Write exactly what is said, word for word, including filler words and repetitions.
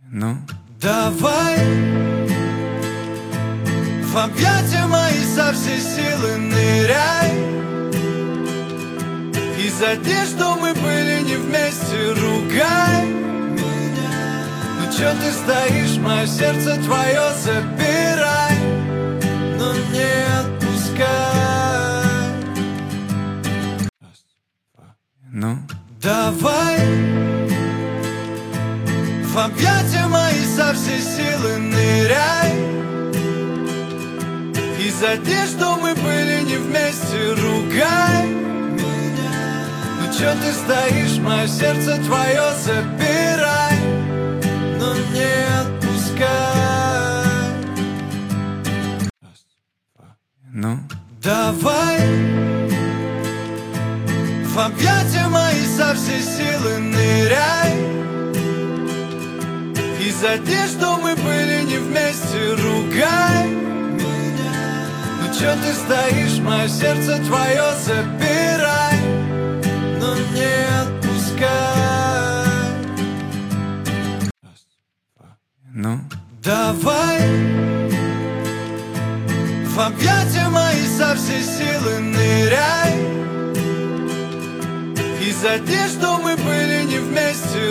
Ну? Давай в объятия мои со всей силы ныряй. И за те, что мы были не вместе, ругай меня. Ну чё ты стоишь, мое сердце твое забирай, но не отпускай. Раз, два, ну? Давай в объятия мои со всей силы ныряй. И за те, что мы были не вместе, ругай меня. Ну чё ты стоишь, мое сердце твое забирай, но не отпускай. Раз, два, ну? Давай в объятия мои со всей силы ныряй. И за те, что мы были не вместе, ругай меня. Ну чё ты стоишь, мое сердце твое забирай, но не отпускай. Раз, два, ну? Давай в объятия мои со всей силы ныряй. И за те, что мы были не вместе,